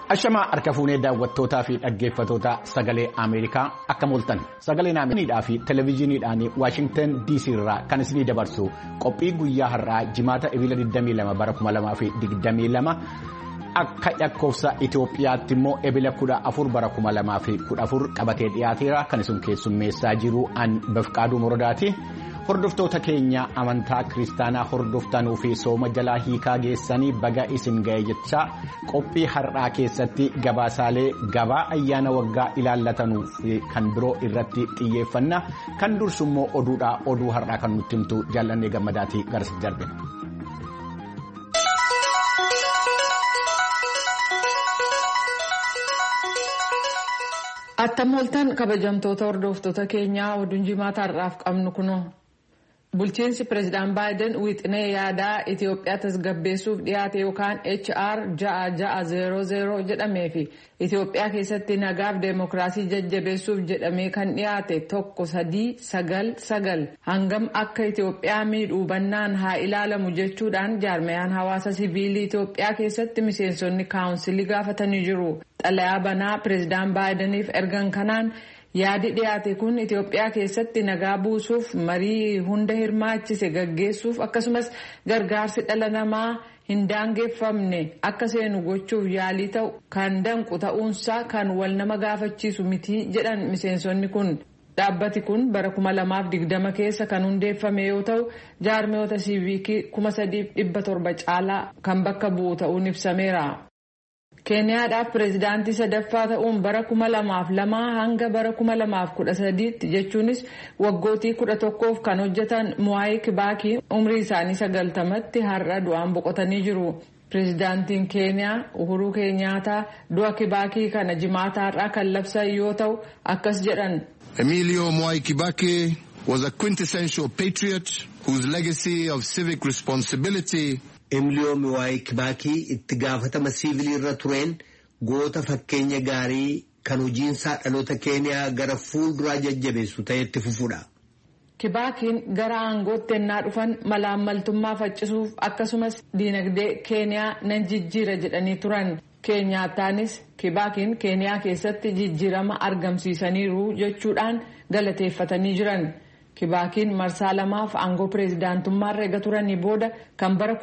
Ashamaa harka fuunee daawwattootaa fi dhaggeeffattoota sagalee Ameerikaa akka mul'atan sagaleen Ameerikaa fi televezyiiniidhaan Waashingtan DC irraa kan isinii dabarsu qophii guyyaa har'aa jimaata ebila 22 bara 2022 akka lakkoofsa Itoophiyaatti immoo ebila 14 bara 2014 qabatee dhiyaateera kan isin keessummeessaa jiru an Bafqaaduu Morodaati. Hordoftoota keenya amantaa kiristaanaa hordoftanuu fi sooma jalaa hiikaa geessanii baga isin ga'e jechaa qophii har'aa keessatti gabaasaalee gabaa ayyaana waggaa ilaallatanuu fi kan biroo irratti xiyyeeffanna kan dursummoo oduudhaa oduu har'aa kan nutti himtu jaallannee gammadaatii garasi darbina. Attam ooltan kabajamtoota hordoftoota keenyaa oduun jimaata har'aaf qabnu kunoo. Bulchiinsi Pireezidaan Baayiden wixinee yaadaa Itoophiyaa tasgabbeessuuf dhiyaate yookaan HR 6600 jedhamee fi Itoophiyaa keessatti nagaaf deemokiraasii jajjabeessuuf jedhamee kan dhiyaate 1399 hangam akka Itoophiyaa miidhuubannaan haa ilaalamu jechuudhaan jaarmayaan hawaasa siviilii Itoophiyaa keessatti miseensonni kaawunsilii gaafatanii jiru. Xalayaa banaa Pireezidaan Baayideniif ergan kanaan. Yaadi dhiyaate kun Itoophiyaa keessatti nagaa buusuuf marii hunda hirmaachise gaggeessuuf akkasumas gargaarsi dhala namaa hin daangeffamne akka seenu gochuuf yaalii ta'u kan danqu ta'uunsaa kan wal nama gaafachiisu miti jedhan miseensonni kun. Dhaabbati kun bara 2020 keessa kan hundeeffame yoo ta'u jaarmiyoota siiviikii 3700 caalaa kan bakka bu'u ta'uun ibsameera. Keeniyaadhaaf pireezidaantii sadaffaa ta'uun bara 2002 hanga bara 2013 jechuunis waggootii 11f kan hojjetan Mwai Kibaki umrii isaanii 90tti har'a du'aan boqotanii jiru. Pireezidaantiin Keeniyaa Uhuru Keenyaataa du'a Kibaki kana jimaata har'aa kan labsan yoo ta'u akkas jedhan. Emilio Mwai Kibaki was a quintessential patriot whose legacy of civic responsibility. Emilio Mwai Kibaki itti gaafatama siivilii irra tureen goota fakkeenya gaarii kan hojiinsaa dhaloota Keeniyaa gara fuulduraa jajjabeessu ta'etti fufuudha. Kibakiin gara aangootti ennaa dhufan malaammaltummaa faccisuuf akkasumas diinagdee Keeniyaa nan jijjiira jedhanii turan. Keenyaataanis Kibakiin Keeniyaa keessatti jijjiirama argamsiisaniiru jechuudhaan galateeffatanii jiran. Kibakiin marsaa lamaaf aangoo pireezidaantummaa eega turanii booda kan bara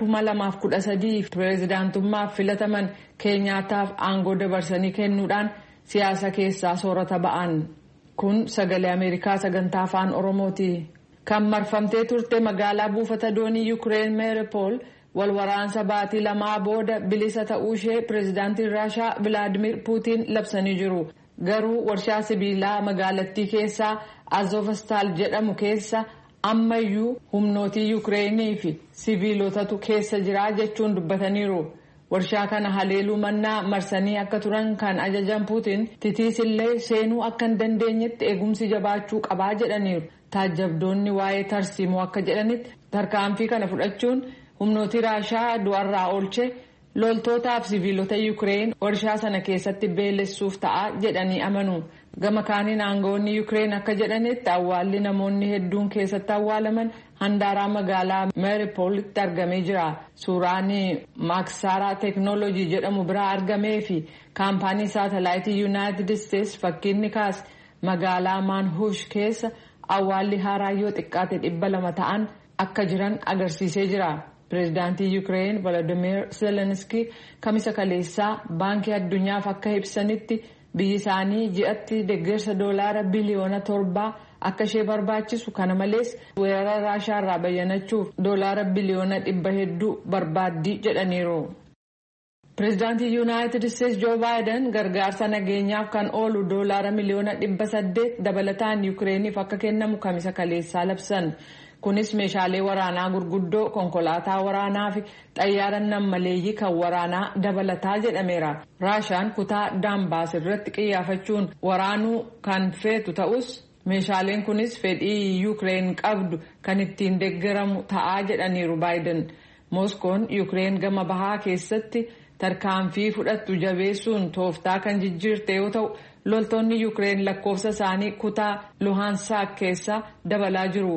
2013 pireezidaantummaaf filataman Keenyaataaf aangoo dabarsanii kennuudhaan siyaasa keessaa soorata ba'an. Kun sagalee Ameerikaa sagantaa afaan Oromooti. Kan marfamtee turte magaalaa buufata doonii Yuukireen Meeripool wal waraansa baatii lamaa booda bilisa ta'uu ishee pireezidaantiin Raashaa Vilaadimir Puutiin labsanii jiru. Garuu warshaa sibiilaa magaalattii keessaa Azovstal jedhamu keessa ammayyuu humnootii Yuukireenii fi sibiilotatu keessa jira jechuun dubbataniiru. Warshaa kana haleeluu mannaa marsanii akka turan kan ajajan Puutiin titiisillee seenuu akka hin dandeenyetti eegumsi jabaachuu qabaa jedhaniiru. Taajjabdoonni waa'ee tarsiimoo akka jedhanitti tarkaanfii kana fudhachuun humnootii Raashaa du'arraa oolche. Loltootaaf sibiilota Yuukireen warshaa sana keessatti beelessuuf ta'a jedhanii amanu. Gama kaaniin aangawoonni Yuukireen akka jedhanitti awwaalli namoonni hedduun keessatti awwaalaman handaaraa magaalaa Meeripoolitti argamee jira. Suuraan Maaksaaraa Teeknooloojii jedhamu biraa argamee fi kaampaanii saatalaayitii Yuunaayitid Isteetsi fakkiin kaas magaalaa Maanhuush keessa awwaalli haaraa yoo xiqqaate 200 ta'an akka jiran agarsiisee jira. Pireezidaantii Yuukireen Volodymyr Zelensky kamisa kaleessaa baankii addunyaaf akka ibsanitti biyyi isaanii ji'atti deeggarsa doolaara biliyoona 7 akka ishee barbaachisu kana malees weerara Raashaarraa bayyanachuuf doolaara biliyoona 100 barbaaddii jedhaniiru. Pireezidaantii Yuunaayitid Isteetsi Joo Baayiden gargaarsa nageenyaaf kan oolu doolaara miliyoona 800 dabalataan Yuukireeniif akka kennamu kamisa kaleessaa labsan. Kunis meeshaalee waraanaa gurguddoo konkolaataa waraanaa fi xayyaara nammaleeyyii kan waraanaa dabalataa jedhameera. Raashaan kutaa Daambaas irratti xiyyeeffachuun waraanuu kan feetu ta'us meeshaaleen kunis fedhii Yuukireen qabdu kan ittiin deeggaramu ta'aa jedhaniiru Baayiden. Mooskoon Yuukireen gama bahaa keessatti tarkaanfii fudhattu jabeessuun tooftaa kan jijjiirte yoo ta'u loltoonni Yuukireen lakkoofsa isaanii kutaa Luhansaak keessa dabalaa jiru.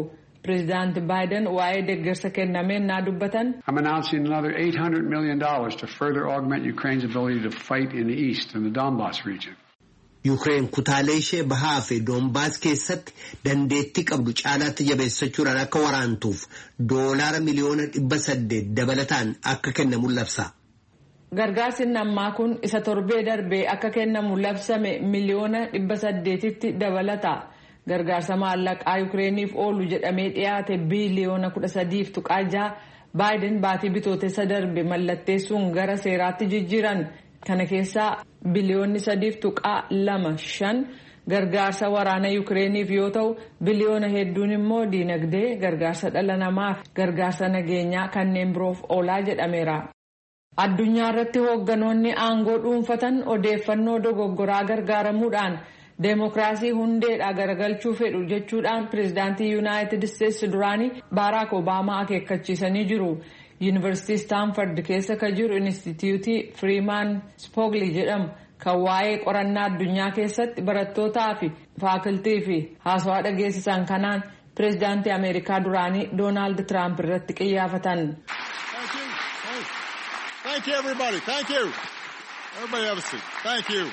Pireezidaanti Baayiden waa'ee deeggarsa kennameen naa dubbatan. I'm announcing another $800 million to further augment Ukraine's ability to fight in the east in the Donbass region. Ukraine kutaalee ishee bahaa fi Donbaas keessatti dandeettii qabdu caalaatti jabeessachuudhaan akka waraantuuf $800 miliyoona dabalataan akka kennamu labsa. Gargaarsi nammaa kun isa torbee darbee akka kennamu labsame miliyoona 800tti dabalata. Gargaarsa maallaqaa Ukrainiif oolu jedhamee dhiyaate biliyoona 13.6 Baayiden baatii bitootessa darbe mallatteessuun gara seeraatti jijjiiran. Kana keessaa biliyoonni 3.25 gargaarsa waraana Ukrainiif yoo ta'u biliyoona hedduun immoo diinagdee gargaarsa dhala namaaf gargaarsa nageenyaa kanneen biroof oolaa jedhameera. Addunyaa irratti hoogganoonni aangoo dhuunfatan odeeffannoo dogoggoraa gargaaramuudhaan deemokiraasii hundeedhaa garagalchuu fedhu jechuudhaan pireezidaantii Yuunaayitid Isteetsi duraanii Baaraak Obaamaa akeekkachiisanii jiru. Yuunivarsiitii Staanford keessa kan jiru Inistituutii Freeman Spogli jedhamu kan waa'ee qorannaa addunyaa keessatti barattootaa fi faakaltii fi haasawaa dhageessisan kanaan pireezidaantii Ameerikaa duraanii Doonaald Tiraamp irratti qiyyaafatan. Thank you, everybody. Thank you. Everybody have a seat. Thank you.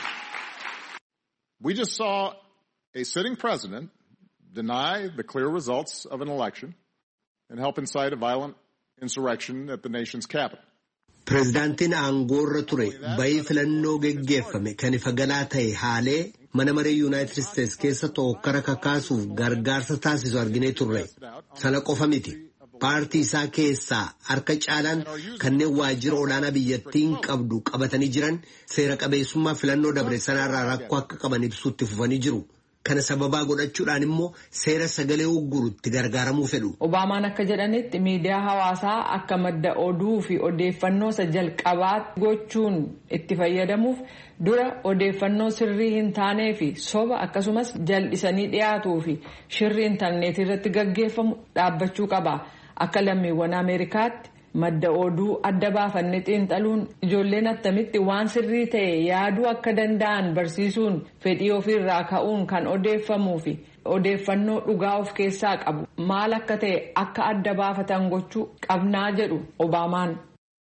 We just saw a sitting president deny the clear results of an election and help incite a violent insurrection at the nation's capital. Pireezidaantiin aangoorra ture bayii filannoo geggeeffame kan ifa galaa ta'e haalee mana maree Yuunaayitid Isteetsi keessa tokkara kakaasuuf gargaarsa taasisu arginee turre. Sana qofa miti. Paartii isaa keessaa harka caalaan kanneen waajjira olaanaa biyyattiin qabdu qabatanii jiran seera qabeessummaa filannoo dabre sanarraa rakkoo akka qaban ibsuutti fufanii jiru. Kana sababaa godhachuudhaan immoo seera sagalee uggurutti gargaaramuu fedhu. Obaamaan akka jedhanitti miidiyaa hawaasaa akka madda oduu fi odeeffannoo isa jalqabaa gochuun itti fayyadamuuf dura odeeffannoo sirrii hin taanee fi soba akkasumas jal'isanii dhiyaatuu fi shirri intarneetii irratti gaggeeffamu dhaabbachuu qaba. Akka lammiiwwan Ameerikaatti madda oduu adda baafannee xiinxaluun ijoolleen attamitti waan sirrii ta'e yaaduu akka danda'an barsiisuun fedhii ofiirraa ka'uun kan odeeffamuu fi odeeffannoo dhugaa of keessaa qabu maal akka ta'e akka adda baafatan gochuu qabnaa jedhu Obaamaan.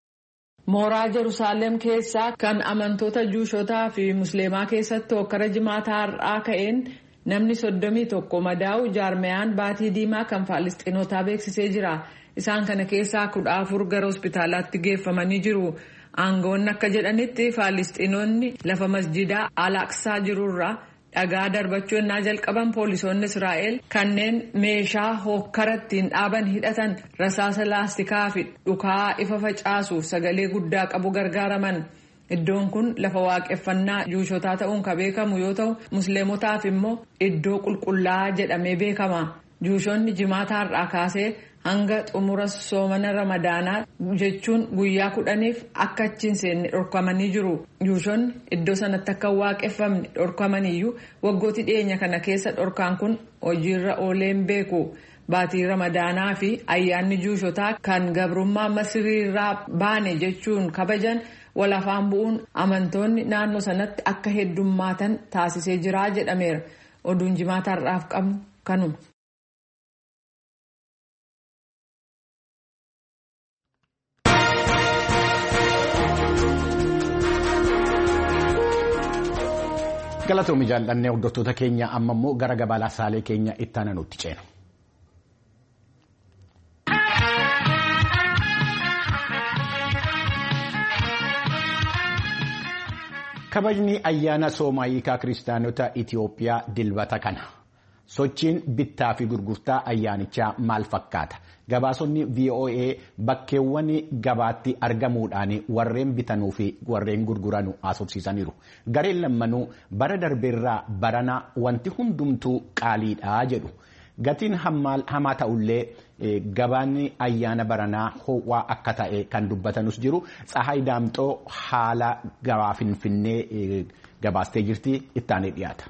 Mooraa Jerusaalem keessaa kan amantoota Juushotaa fi Musliimaa keessatti hokkara jimaataa har'aa ka'een namni 31 madaa'u jaarmiyaan baatii diimaa kan Faalistiinotaa beeksisee jira. Isaan kana keessaa 14 gara hospitaalaatti geeffamanii jiru. Aangoonni akka jedhanitti Faalistiinoonni lafa masjidaa Al-Aqsaa jirurraa dhagaa darbachuu ennaa jalqaban poolisoonni Israa'el kanneen meeshaa hokkara ittiin dhaaban hidhatan rasaasa laastikaa fi dhukaa ifa facaasuuf sagalee guddaa qabu gargaaraman. Iddoon kun lafa waaqeffannaa Juushotaa ta'uun kan beekamu yoo ta'u Musliimotaaf immoo iddoo qulqullaa'aa jedhamee beekama. Juushonni jimaata har'aa kaasee hanga xumura soomana Ramadaanaa jechuun guyyaa 10f akka achiin seenne dhorkamanii jiru. Juushonni iddoo sanatti akka waaqeffamne dhorkamaniyyuu waggooti dhiyeenya kana keessa dhorkaan kun hojiirra ooleen beeku. Baatii Ramadaanaa fi ayyaanni Juushotaa kan gabrummaa Masiriirraa baane jechuun kabajan wal afaan bu'uun amantoonni naannoo sanatti akka heddummaatan taasisee jira jedhameera. Oduun jimaata har'aaf qabnu kanuma. Galatoomii jaallannee hordoftoota keenya amma immoo gara gabaasaalee keenya itti aanutti ceenu. Kabajni ayyaana Soomaayikaa kiristaanota Itiyoophiyaa dilbata kana. Sochiin bittaa fi gurgurtaa ayyaanichaa maal fakkaata? Gabaasonni VOA bakkeewwan gabaatti argamuudhaan warreen bitanuu fi warreen gurguran haasofsiisaniiru. Gareen lammanuu bara darbeerraa barana wanti hundumtuu qaaliidha jedhu. Gatiin hamaa ta'ullee gabaan ayyaana baranaa ho'aa akka ta'e kan dubbatanus jiru. Tsahaay Daamxoo haala gabaa Finfinnee gabaastee jirti itti aanee dhiyaata.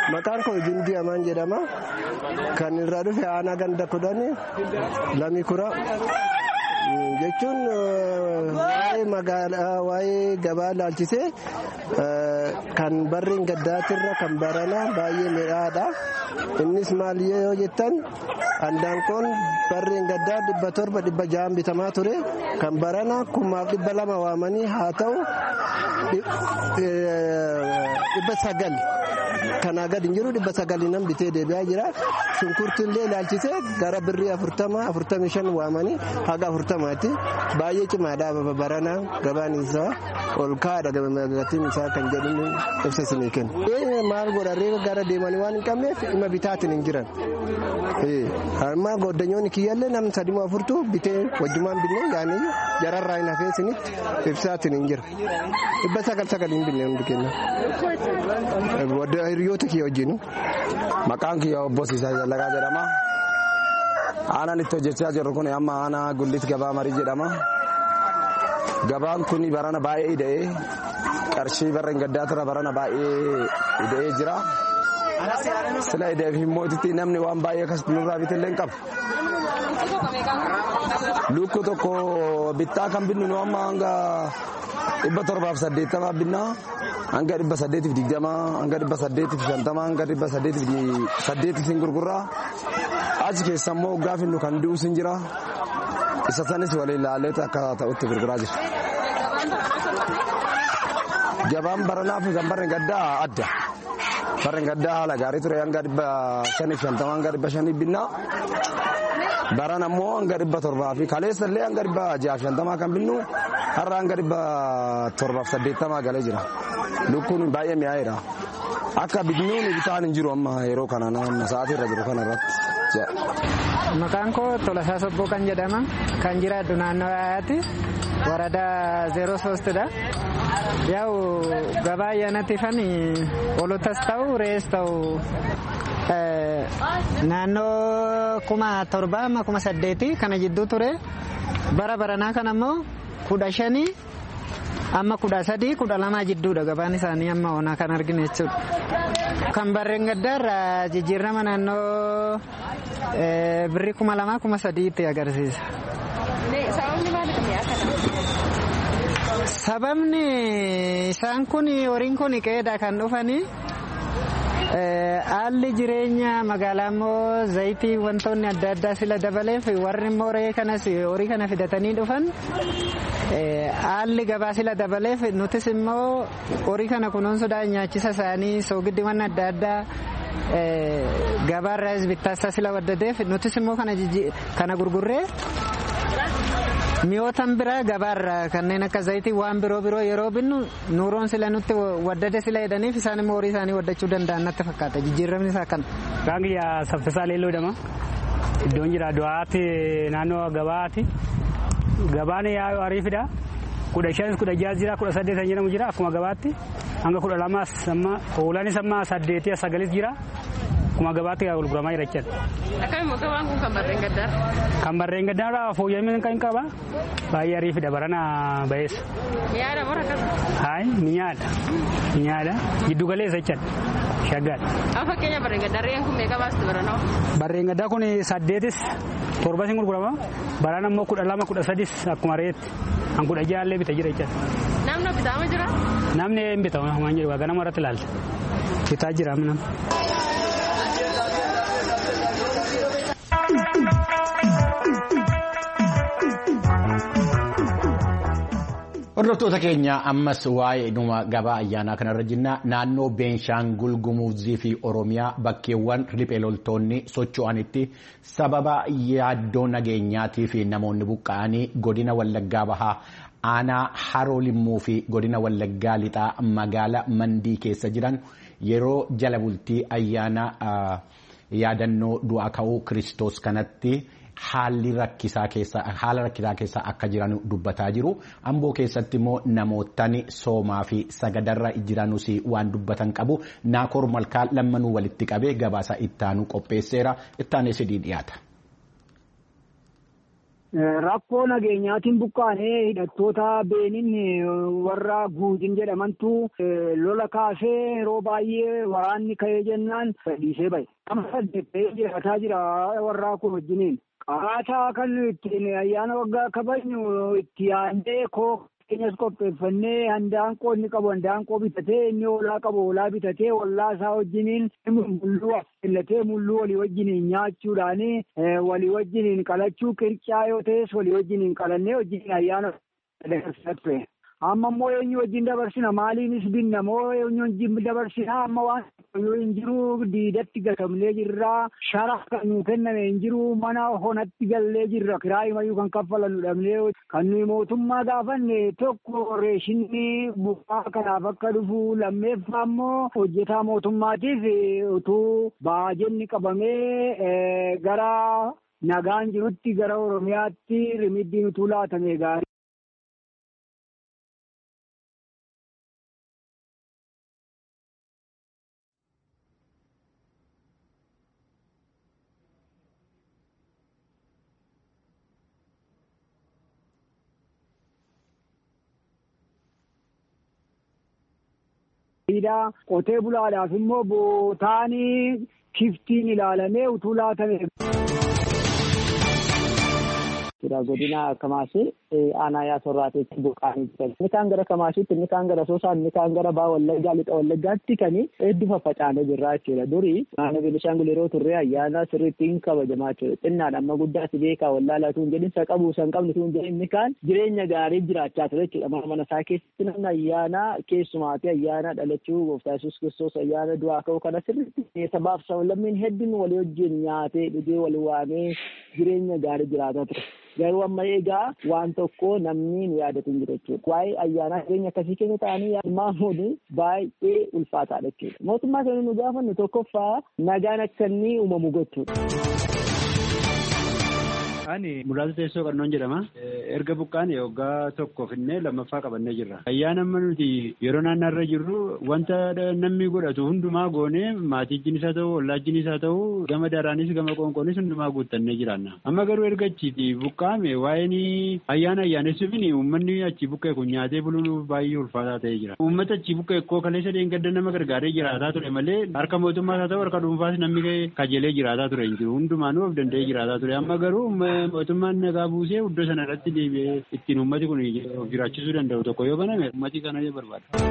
Maqaan koo Jindii Amaan jedhama. Kan irraa dhufe aanaa ganda 10 Lamii Kura. Jechuun waa'ee magaalaa waa'ee gabaa laalchisee kan barreen gaddaatirra kan barana baay'ee mi'aadha. Innis maal yoo jettan handaanqoon barreen gaddaa 700-600 bitamaa ture kan barana 200,000 waamanii haa ta'u 900 kanaa gadi hin jiru 900 nam bitee deebi'aa jira. Shunkurtillee ilaalchisee gara birrii 40-45 waamanii haga 40tti baay'ee cimaadha barana gabaan isaa ol kaadha gatiin isaa kan jedhu ibsa isinii kenna. Maal godharee gara deemanii waan hin qabneef dhimma bitaatiin hin jiran. Amma goddanyoonni kiyyaallee namni 3-4 bitee wajjumaan binnee yaanii jararraa hin hafee isinitti ibsaatiin hin jira. 900 hin binne hundi kenna. Hiriyoota kiyya wajjin. Maqaan kiyya obbo Siisaa Jallaqaa jedhama. Aanaan itti hojjechaa jirru kun amma aanaa Gullit Gabaa Marii jedhama. Gabaan kun barana baay'ee ida'ee qarshii barreen gaddaatirra barana baay'ee ida'ee jira. Sila ideef immoo itti namni waan baay'ee akkasitti nurraa bitellee hin qabu. Lukkuu tokko bittaa kan binnu nu amma hanga 780 binnaa. Hanga 820 hanga 850 hanga 880 gurgurraa achi keessa immoo gaafa nu kan du'u sin jira isa sanis waliin ilaalee akka ta'utti gurguraa jira. Gabaan baranaa fi kan barreen gaddaa adda. Barreen gaddaa haala gaarii ture hanga 550 hanga 500 binnaa. Baran ammoo hanga 700 fi kaleessa illee hanga 650 kan binnu har'a hanga 780 galee jira. Lukkuun baay'ee mi'aayedha. Akka bidnuun bitaan hin jiru amma yeroo kana nama sa'aatii irra jiru kana irratti. Maqaan koo Tolasaa Sobboo kan jedhama. Kan jiraadhu naannoo Ayaati. Waradaa 03dha. Yaa'u gabaa ayyaanatti fani olotas ta'u rees ta'u naannoo 7,000 kana jidduu ture. Bara baranaa kan ammoo 15 amma 13 12 jidduudha gabaan isaanii amma onaa kan arginu jechuudha. Kan barreen gaddaarraa jijjiirama naannoo birrii 2,000-3,000 agarsiisa. Sababni isaan kun horiin kun qe'eedha kan dhufanii haalli jireenya magaalaa immoo zayitii wantoonni adda addaa sila dabaleef warri immoo horii kana fidatanii dhufan haalli gabaa sila dabaleef nutis immoo horii kana kunuunsuudhaan nyaachisa isaanii soogiddiiwwan adda addaa gabaarraas bittaasa sila waddateef nutis immoo kana gurgurree mi'ootan biraa gabaarraa kanneen akka zayitii waan biroo yeroo binnu nuuroon sila nutti waddade sila jedhaniif isaan immoo horii isaanii waddachuu danda'an natti fakkaata jijjiiramni isaa kana. Gaangiyyaa Saffisaa Leelloo jedhama. Iddoon jira du'aatti naannoo gabaati. Gabaan yaa'u ariifidha. 15-16 jira 18 jedhamu jira akkuma gabaatti hanga 12 amma oolaanis amma 8-9 jira. Akkuma gabaatti gurguramaa jira jechuudha. Akkamitti gabaan kun kan barreen gaddaa? Kan barreen gaddaa fooyya'amee kan qaba. Baay'ee ariifidha barana bayeessa. Mi'aadha moo rakkata? Hayi mi'aadha. Giddu galeessa jechuudha. Shaggaadha. Fakkeenya barreen gaddaa re'een kun meeqa baasti baranaa? Barreen gaddaa kun 8-7 gurgurama. Barana immoo 12-13 akkuma re'eetti. An 16 illee bita jira jechuudha. Namni bitaama jira? Namni hin bitamu waan jiru ganama irratti ilaalta. Bitaa jira namni. Hordoftoota keenya ammas waa'ee dhuma gabaa ayyaanaa kanarra jirna. Naannoo Beenshaangul Gumuzii fi Oromiyaa bakkeewwan riphee loltoonni socho'anitti sababa yaaddoo nageenyaatii fi namoonni buqqa'anii godina Wallaggaa Bahaa aanaa Haroo Limmuu fi godina Wallaggaa Lixaa magaala Mandii keessa jiran yeroo jala bultii ayyaana yaadannoo du'a ka'uu Kiristoos kanatti haala rakkisaa keessa akka jiran dubbataa jiru. Amboo keessatti immoo namootni soomaa fi sagadarra jiranus waan dubbatan qabu. Naakoor Malkaa lammanuu walitti qabee gabaasa ittaanu qopheesseera. Ittaanee sidii dhiyaata. Rakkoo nageenyaatiin buqqaanee hidhattoota beeniin warra guutin jedhamantu lola kaasee yeroo baay'ee waraanni ka'ee jennaan dhiisee bahe. Amma saddeettee jiraachaa jira warraa kun wajjiniin. Qaataa kan ittiin ayyaana waggaa kabajnu itti yaadnee keenyas qopheeffannee handaanqoo inni qabu handaanqoo bitatee inni hoolaa qabu hoolaa bitatee hollaa isaa wajjiniin mulluu affillatee mulluu walii wajjiniin nyaachuudhaani walii wajjiniin qalachuu qircaa yoo ta'es walii wajjiniin qalannee wajjiniin ayyaana dabarsinatu. Amma immoo eenyu wajjin dabarsina maaliinis binna moo eenyu wajjin dabarsina amma waan hin jiru diidatti gatamlee jirra shara kan nuu kenname hin jiru mana honatti gallee jirra kiraayi mayyuu kan kaffalannu dhabnee kan nuyi mootummaa gaafanne tokko reeshinni buqqaa kanaaf akka dhufu lammeeffaa immoo hojjetaa mootummaatiif utuu baajenni qabamee gara nagaan jirutti gara Oromiyaatti rimiddiin utuu laatame gaarii. Qotee bulaadhaaf immoo bootaanii kiftiin ilaalamee utuu laatame. Godina Kamaashii aanaa Yaasorraateetti buqqaanii jiran. Inni kaan gara Kamaashiitti, inni kaan gara Soosaan, inni kaan gara Baa Wallaggaa, Lixa Wallaggaatti kan hedduu faffacaanee jirra jechuudha. Durii naannoo Beenishaangul yeroo turre ayyaana sirriittiin kabajamaa jechuudha. Xinnaadha amma guddaatti beekaa wallaalaa tuun jedhin isa qabu san qabnu tuun jedhin inni kaan jireenya gaarii jiraachaa ture jechuudha. Mana isaa keessatti namni ayyaana keessumaati ayyaana dhalachuu Gooftaa Yesuus Kiristoos ayyaana du'aa ka'uu kana sirriitti sabaaf sablammiin hedduun walii wajjin nyaatee dhugee wal waamee jireenya gaarii jiraataa ture. Garuu amma egaa waan tokko namni nu yaadatu hin jiru jechuudha. Waa'ee ayyaanaa jireenya akkasii keessa ta'anii yaaduun baay'ee ulfaataadha jechuudha. Mootummaa keenya nu gaafannu tokkoffaa nagaan akka inni uumamu gochuudha. Ani Muraasa Teessoo Qarnoon jedhama. Erga buqqaan waggaa tokko finnee lammaffaa qabannee jirra. Ayyaana amma nuti yeroo naannarra jirru wanta namni godhatu hundumaa goonee maatiijjiin isaa ta'u ollaajjiin isaa ta'u gama daraanis gama qoonqoonis hundumaa guuttannee jiraanna. Amma garuu erga achiiti buqqaame waa'een ayyaana ayyaanessuufin uummanni achi buqqee kun nyaatee buluuf baay'ee ulfaataa ta'ee jira. Uummata achi buqqee koo kaleessa deengada nama gargaaree jiraataa ture malee harka mootummaa isaa ta'u harka dhuunfaas namni kajeelee jiraataa ture hin jiru. Hundumaanuu of danda'ee jiraataa ture. Amma garuu mootummaan nagaa buusee iddoo sana irratti deebi'ee ittiin uummati kun of jiraachisuu danda'u tokko yoo baname uummati kana barbaada.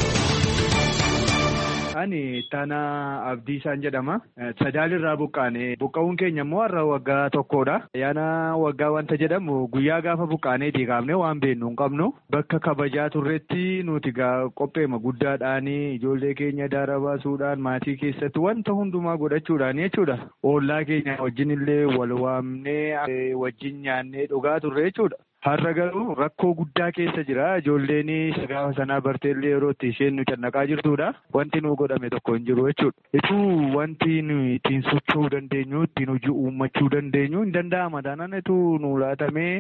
Ani Taanaa Abdiisaan jedhama. Sadaalirraa buqqaane. Buqqa'uun keenya immoo har'a waggaa tokkodha. Ayyaana waggaa wanta jedhamu guyyaa gaafa buqqaaneetii kaafnee waan beeknu hin qabnu. Bakka kabajaa turretti nuti qopheema guddaadhaan ijoollee keenya daara baasuudhaan maatii keessatti wanta hundumaa godhachuudhaan jechuudha. Ollaa keenya wajjin illee wal waamnee wajjin nyaannee dhugaa turre jechuudha. Har'a garuu rakkoo guddaa keessa jira. Ijoolleen gaafa sanaa barteellee yeroo itti isheen nu cannaqaa jirtudha. Wanti nu godhame tokko hin jiru jechuudha. Ituu wanti nu ittiin socho'uu dandeenyu, ittiin hojii uummachuu dandeenyu hin danda'ama. Taanaan ituu nu laatamee.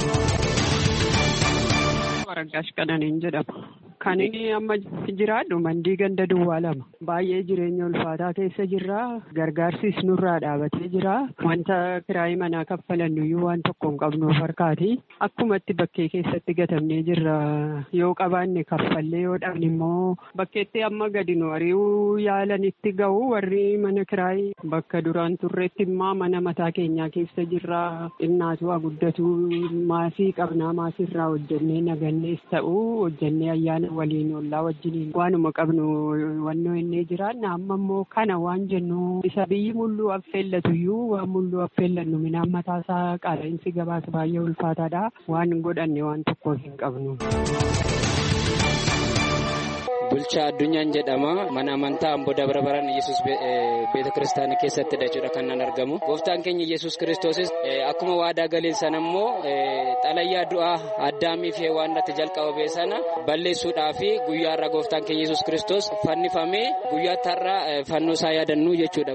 Warraggaash Qananiin jedhama. Kan inni amma jiraadhu mandii ganda duwwaa lama. Baay'ee jireenya ulfaataa keessa jirra. Gargaarsis nurraa dhaabatee jira. Wanta kiraayii manaa kaffalannuyyuu waan tokko hin qabnuuf harkaati. Akkumatti bakkee keessatti gatamnee jirra. Yoo qabaanne kaffallee yoo dhabne immoo bakkeetti amma gadi nu ari'uu yaalanitti ga'u warri mana kiraayii bakka duraan turreetti immoo mana mataa keenyaa keessa jirra. Xinnaatu haa guddatu maasii qabnaa maasiirraa hojjennee nagannees ta'u hojjennee ayyaana waliin ollaa wajjiniin waanuma qabnu wannoo inni jiraanna amma immoo kana waan jennu isa biyyi mulluu affeellatuyyuu waan mulluu affeellannu minaan mataasaa qaala'insi gabaas baay'ee ulfaataadha waan godhanne waan tokko hin qabnu. Bulchaa Addunyaan jedhama. Mana amantaa Amboo Dabra Birhaan Yesuus beeta kiristaanaa keessatti jechuudha kan argamu. Gooftaan keenya Yesuus Kiristoosis akkuma waadaa galeen sana immoo xalayyaa du'aa Addaamiif waan irratti jalqabame sana balleessuudhaaf guyyaa irraa gooftaan keenya Yesuus Kiristoos fannifamee guyyaatti har'a fannoo isaa yaadannu jechuudha.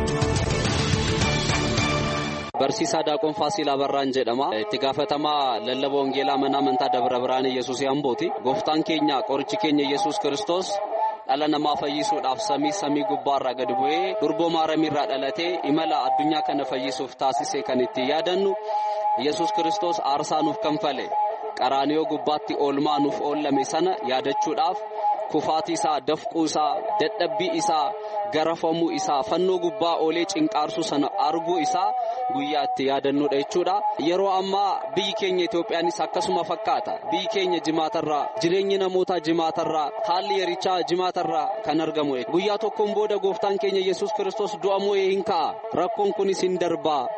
Barsiisaa Daaqoon Faasiil Abarraan jedhama. Itti gaafatamaa lallabaa Wangeelaa mana amantaa Dabra Birhaan Yesuus Ambooti. Gooftaan keenya qorichi keenya Yesuus Kiristoos dhala namaa fayyisuudhaaf samii gubbaarraa gadi bu'ee durboo maaramiirraa dhalatee imala addunyaa kana fayyisuuf taasise kan itti yaadannu. Yesus Kiristoos aarsaa nuuf kanfale qaraaniyoo gubbaatti oolmaa nuuf oolame sana yaadachuudhaaf kufaatii isaa, dafquu isaa, dadhabbii isaa, garafamuu isaa, fannoo gubbaa oolee cinqaarsuu sana arguu isaa guyyaa itti yaadannuudha jechuudha. Yeroo ammaa biyyi keenya Itoophiyaanis akkasuma fakkaata. Biyyi keenya jimaatarraa, jireenyi namootaa jimaatarraa, haalli yerichaa jimaatarraa kan argamu. Guyyaa tokkoon booda gooftaan keenya Yesus Kiristoos du'a moo'ee hin ka'a. Rakkoon kunis hin darbaa.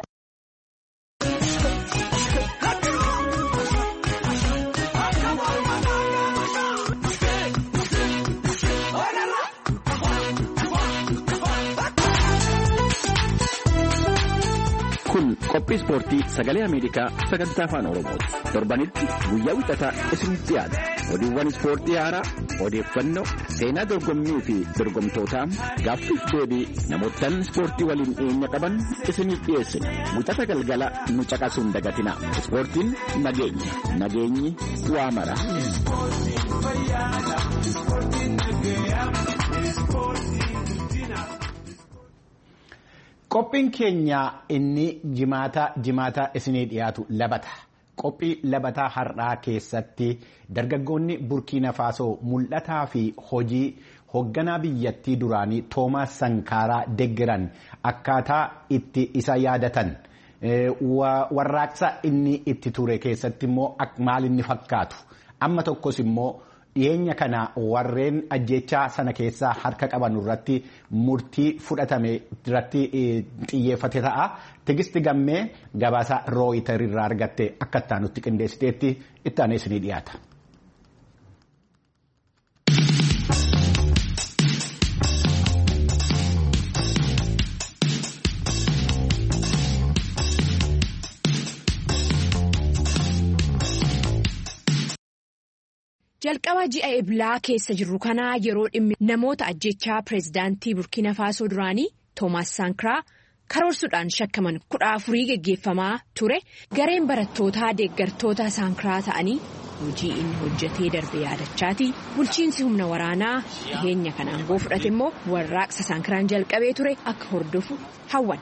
Qophii ispoortii sagalee Ameerikaa sagantaa afaan Oromooti. Torbanitti guyyaa wixataa isinitti dhiyaata. Oduuwwan ispoortii haaraa, odeeffannoo, seenaa dorgommii fi dorgomtootaa, gaaffiif deebii namootaan ispoortii waliin dhiyeenya qaban isiniif dhiyeessina. Wixata galgala nu caqasuun dagatina. Ispoortiin nageenya. Nageenyi waa mara. Qophiin keenya inni jimaata isinii dhiyaatu labata. Qophii labataa har'aa keessatti dargaggoonni Burkiina Faasoo mul'ataa fi hojii hoogganaa biyyattii duraanii Toomaas Sankaaraa deeggaran akkaataa itti isa yaadatan warraaqsa inni itti ture keessatti immoo maal inni fakkaatu amma tokkos immoo dhiyeenya kana warreen ajjechaa sana keessaa harka qaban irratti murtii fudhatame irratti xiyyeeffate ta'a. Tigisti gammee gabaasa Rooyiter irraa argatte akka ittaanutti qindeessiteetti ittaanee isinii dhiyaata. Jalqaba ji'a eblaa keessa jirru kanaa yeroo dhimmi namoota ajjechaa pireezidaantii Burkiina Faasoo duraanii Toomaas Saankaraa karoorsuudhaan shakkaman 14 geggeeffamaa ture gareen barattootaa deeggartoota Saankaraa ta'anii hojii inni hojjetee darbe yaadachaati. Bulchiinsi humna waraanaa dhiheenya kan aangoo fudhate immoo warraaqsa Saankaraan jalqabee ture akka hordofu hawwan.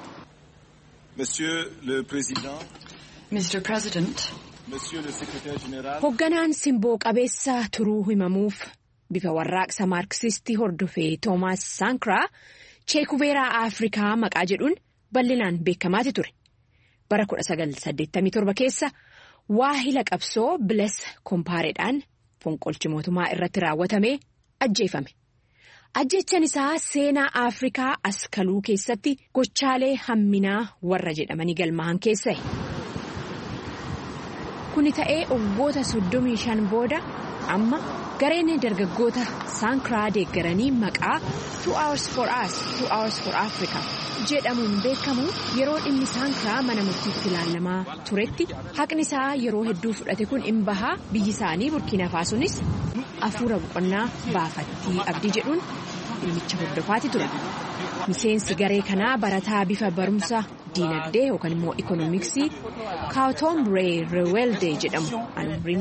Mr. President. Hoogganaan simboo qabeessa turuu himamuuf bifa warraaqsa maarksistii hordofee Toomaas Saankaraa cheekuveeraa Afrikaa maqaa jedhuun bal'inaan beekamaati ture. Bara 1987 keessa waahila qabsoo Biles Kompaareedhaan fonqolchi mootummaa irratti raawwatamee ajjeefame. Ajjechaan isaa seenaa Afrikaa askaluu keessatti gochaalee hamminaa warra jedhamanii galmaa'an keessa. Kuni ta'ee waggoota 35 booda amma gareen dargaggoota Saankaraa deeggaranii maqaa 2 Hours for Us, 2 Hours for Africa jedhamuun beekamu yeroo dhimmi Saankaraa mana murtiitti ilaalamaa turetti haqni isaa yeroo hedduu fudhate kun hin bahaa biyyi isaanii Burkiina Faasoonis afuura boqonnaa baafattii abdii jedhuun dhimmicha hordofaati ture. Miseensi garee kanaa barataa bifa barumsa diinagdee yookaan immoo ikoonomiksii Kaatombre Rewelde jedhamu umriin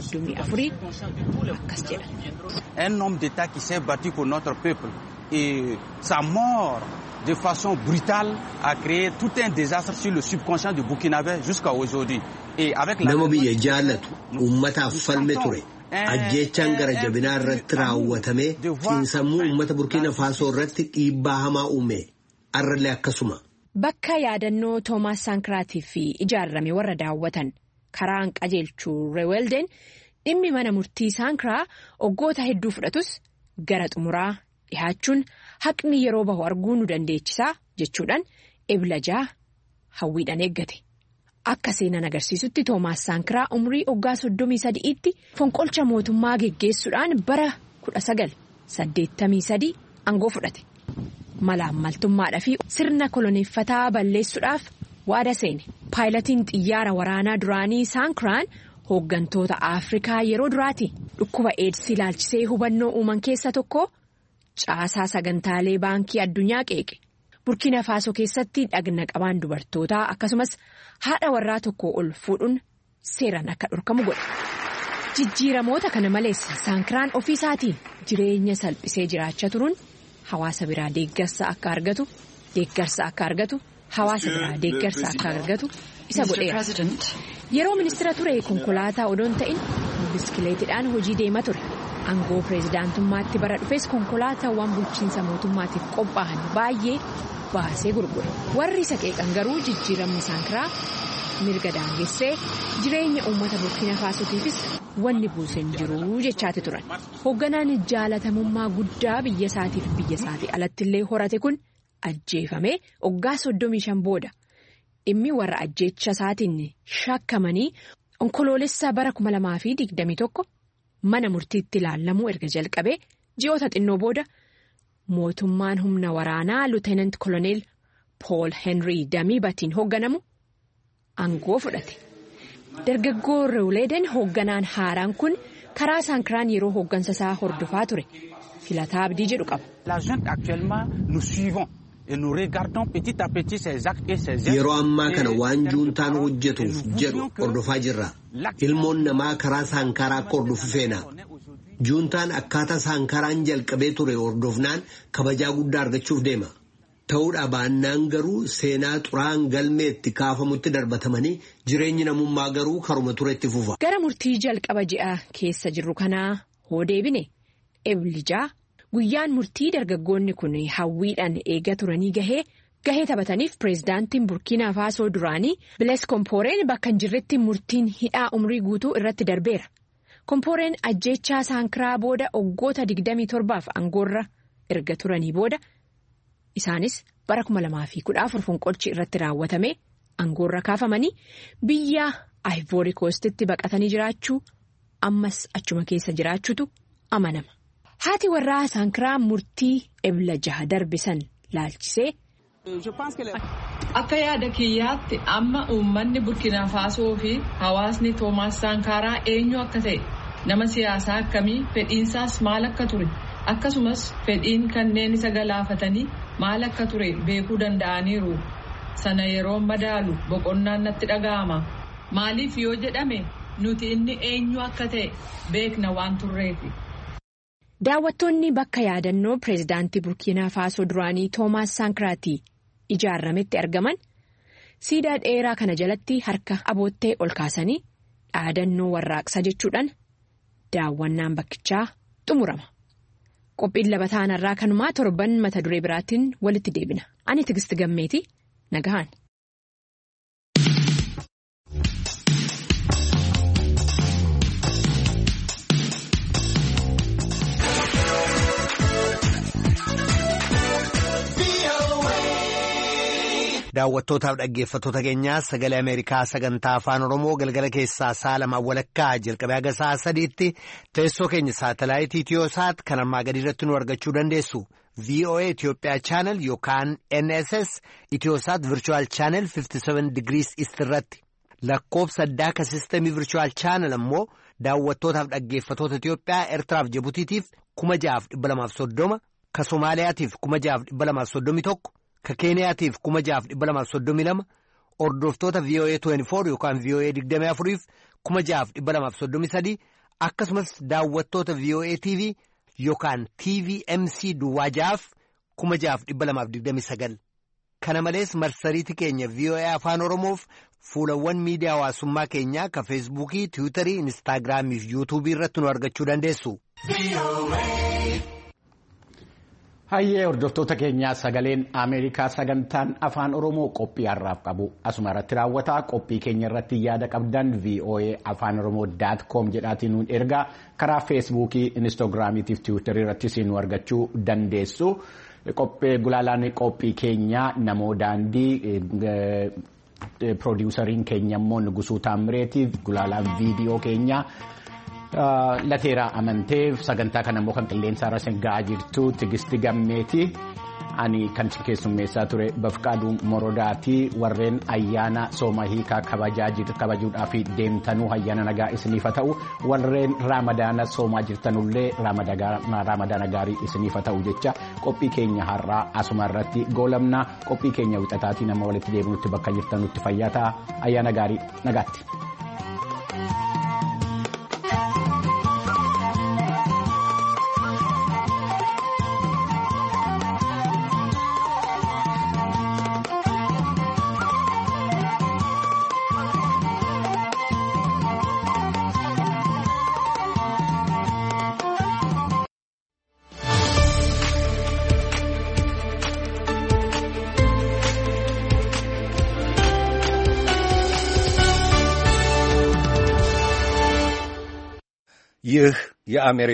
34 akkas jedha. Un homme d'État qui s'est battu pour notre peuple et sa mort de façon brutale a créé tout un désastre sur le subconscient du Burkinabé jusqu'à aujourd'hui. Et avec la nama biyya jaallatu uummataaf falme ture. Ajjechaan gara jabinaa irratti raawwatamee xiinsammuu uummata Burkiina Faasoo irratti dhiibbaa hamaa uume. Arralee akkasuma. Bakka yaadannoo Toomaas Saankaaraatiif ijaarame warra daawwatan karaan qajeelchuu Reweelden dhimmi mana murtii Saankaraa waggoota hedduu fudhatus gara xumuraa dhihaachuun haqni yeroo bahu arguu nu dandeechisaa jechuudhaan eblajaa hawwiidhaan eeggate. Akka seenaan agarsiisutti Toomaas Saankaraa umrii waggaa 33tti fonqolcha mootummaa geggeessuudhaan bara 1983 aangoo fudhate. Malaammaltummaadhaa fi sirna koloneeffataa balleessuudhaaf waada seene. Paayilatiin xiyyaara waraanaa duraanii Saankaraan hooggantoota Afrikaa yeroo duraati dhukkuba eedsii ilaalchisee hubannoo uuman keessa tokko caasaa sagantaalee baankii addunyaa qeeqe. Burkiina Faasoo keessatti dhagna qabaan dubartootaa akkasumas haadha warraa tokko ol fuudhuun seeraan akka dhorkamu godhe. Jijjiiramoota kana malees Saankaraan ofiisaatiin jireenya salphisee jiraachaa turuun hawaasa biraa deeggarsa akka argatu hawaasa biraa deeggarsa akka argatu isa godheera. Yeroo ministeera ture konkolaataa odoon ta'in biskileetiidhaan hojii deema ture. Aangoo pireezidaantummaatti bara dhufes konkolaataawwan bulchiinsa mootummaatiif qophaa'an baay'ee baasee gurgure. Warri isa qeeqan garuu jijjiiramni saankiraa mirga daangessee jireenya uummata burkina faasotiifis wanni buusee hin jiru jechaati turan. Hoogganaan jaalatamummaa guddaa biyya isaatii alattillee horate kun ajjeefamee waggaa 35 booda dhimmi warra ajjeecha isaatiin shakkamanii onkoloolessa bara 2021 mana murtiitti ilaalamuu erga jalqabee ji'oota xinnoo booda mootummaan humna waraanaa Luutenant Koloneel Pool Henry Damiibatiin hoogganamu aangoo fudhate. Dargaggoo Rewleeden hoogganaan haaraan kun karaa saankiraan yeroo hooggansa isaa hordofaa ture. Filataa abdii jedhu qaba. Yeroo ammaa kana waan juuntaan hojjetuuf jedhu hordofaa jirra. Ilmoon namaa karaa saankaraa akka hordofu feena. Juuntaan akkaataa saankaraan jalqabee ture hordofnaan kabajaa guddaa argachuuf deema. Ta'uudha baannaan garuu seenaa xuraan galmeetti kaafamutti darbatamanii jireenyi namummaa garuu karuma turetti fufa. Gara murtii jalqaba ji'a keessa jirru kanaa hoo deebine eblijaa guyyaan murtii dargaggoonni kun hawwiidhaan eegaa turanii gahee taphataniif pireezidaantiin Burkiinaa Faasoo duraanii Bilees Kompooreen bakka hin jirretti murtiin hidhaa umrii guutuu irratti darbeera. Kompooreen ajjeechaa saankiraa booda waggoota 27 aangoorra erga turanii booda. Isaanis bara 2014 fonqolchi irratti raawwatame aangoorra kaafamanii biyya Ivory Coastitti baqatanii jiraachuu ammas achuma keessa jiraachuutu amanama. Haati warraa saankiraa murtii ebla 6 darbisan laalchisee. Akka yaada kiyyaatti amma uummanni Burkina Faasoo fi hawaasni Toomaas Saankaraa eenyu akka ta'e nama siyaasaa akkamii fedhiinsaas maal akka ture akkasumas fedhiin kanneen isa galaafatanii. Maal akka ture beekuu danda'aniiru sana yeroo madaalu boqonnaan natti dhaga'ama. Maaliif yoo jedhame nuti inni eenyu akka ta'e beekna waan turreefi. Daawwattoonni bakka yaadannoo pireezidaantii Burkiinaa Faasoo duraanii Toomaas Saankiraatii ijaarametti argaman siidaa dheeraa kana jalatti harka aboottee ol kaasanii dhaadannoo warraaqsa jechuudhaan daawwannaan bakkichaa xumurama. Qophiin labataan irraa kanumaa torban mata duree biraatiin walitti deebina. Ani Tigist Gammeeti nagahaan. Daawwattootaaf dhaggeeffattoota keenyaa sagalee Ameerikaa sagantaa afaan Oromoo galgala keessaa sa'a 2 walakkaa jalqabee haga sa'a 3tti teessoo keenya saatalaayitii Itiyoosaat kan armaa gadii irratti nu argachuu dandeessu. VOA Itoophiyaa Channel yookaan NSS Itiyoosaat Virtual Channel 57 Degrees East irratti. Lakkoofsa addaa ka Sistemii Virtual Channel ammoo daawwattootaaf dhaggeeffattoota Itoophiyaa Eertiraaf Jibutiitiif 6,230 ka Somaaliyaatiif 6,231 ka Keeniyaatiif 6,232 hordoftoota VOA 24 yookaan VOA 24f 6,233 akkasumas daawwattoota VOA TV yookaan TVMC Duwwaajaaf 6,229 kana malees marsariitii keenya VOA Afaan Oromoof fuulawwan miidiyaa hawaasummaa keenyaa ka Feesbuukii, Tiwiitarii, Inistaagiraamii fi Yuutuubii irratti nu argachuu dandeessu. Hayyee hordoftoota keenyaa sagaleen Ameerikaa sagantaan afaan Oromoo qophii har'aaf qabu asuma irratti raawwata. Qophii keenya irratti yaada qabdan VOA afaanoromoo.com jedhaatiin nuun ergaa karaa feesbuukii, inistaagiraamii fi tiwiitarii irrattis nu argachuu dandeessu. Gulaalaan qophii keenyaa namoo daandii piroodiwusariin keenya immoo Nugusuu Taammireetiif gulaalaan viidiyoo keenyaa. Lateeraa amanteef sagantaa kana immoo kan qilleensaa irra ga'aa jirtu Tigisti Gammeeti. Ani kan keessummeessaa ture Bafqaaduu Morodaati. Warreen ayyaana sooma hiikaa kabajuudhaaf deemtanuu ayyaana nagaa isiniif haa ta'u. Warreen raamadaana soomaa jirtanullee raamadaana gaarii isiniif haa ta'u jecha qophii keenya har'aa asuma irratti goolabna. Qophii keenya wixataatii nama walitti deebinutti bakka jirtanutti fayyaa ta'a. Ayyaana gaarii nagaatti. ይህ የአሜሪካ